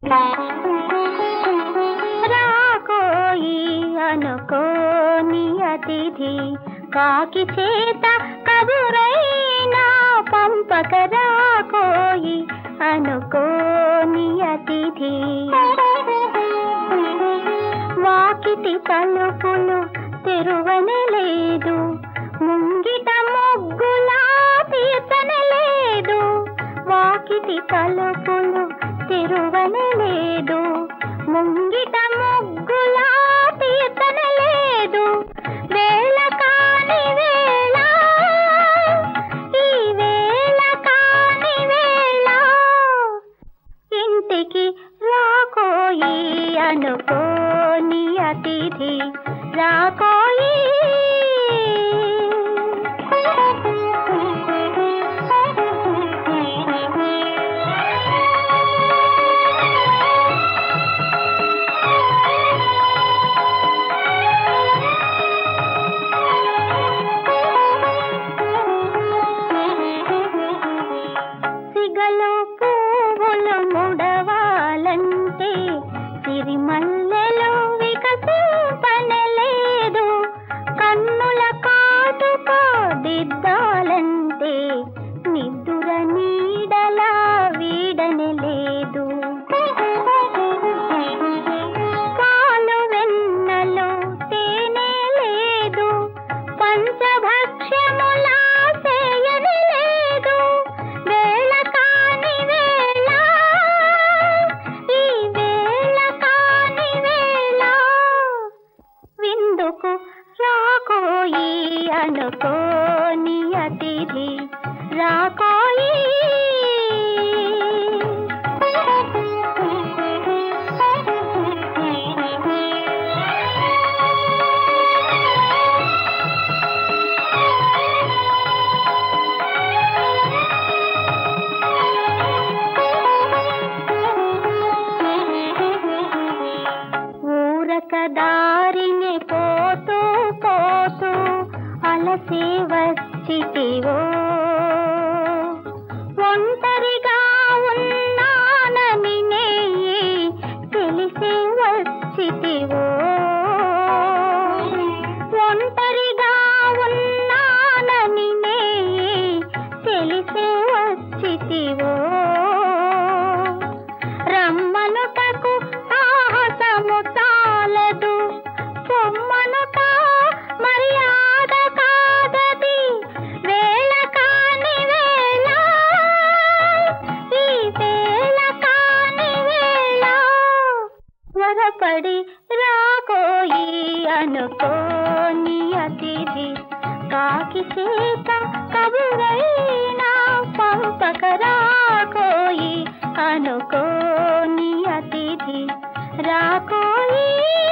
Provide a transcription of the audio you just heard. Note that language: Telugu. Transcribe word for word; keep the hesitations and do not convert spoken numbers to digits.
రాకోయి అనుకోని అతిథి కాకి చేత కబురైనా పంపక రాకోయి అనుకోని అతిథి. వాకిటి తలుపులు తెరువనే లేదు, ముంగిట ముగ్గులా తీర్చనే లేదు. వాకిటి తలుపులు తెరువనే లేదు, ముంగిట ముగ్గులా తీర్చనే లేదు. వేళ కాని వేళ, ఈ వేళ కాని వేళ, ఇంటికి రాకోయి అనుకోని అతిథి రాకోయి. సిగలో పువ్వులు ముడవాలంటే సిరిమల్లెలో వికసింపనలేదు, కన్నుల కాటుక దిద్దాలంటే నిద్దుర నీడలా వీడనే లేదు. పాలు వెన్నలో తేనె లేదు, పంచభక్ష్యములా చేయని లేదు. వేళ కాని వేళ, ఈ వేళ కాని వేళ, విందుకు రాకోయి అనుకోని అతిథి రాకోయి. ఊరక దారిని పోతూ పోతూ అలసి వచ్చితివో, ఒంటరిగా ఉన్నానని నెయ్యి తెలిసి వచ్చితివో. ఒంటరిగా ఉన్నానని నెయ్యి తెలిసి వచ్చితివో. రమ్మనుటకు సాహసము చాలదు, పొమ్మనుట మర్యాద కాదది. వేళ కాని వేళ, ఈ వేళ కాని వేళ, త్వరపడి రాకోయి అనుకోని అతిథి కాకి చేత కబురైనా పంపక రాకోయి అనుకోని అతిథి రాకోయి.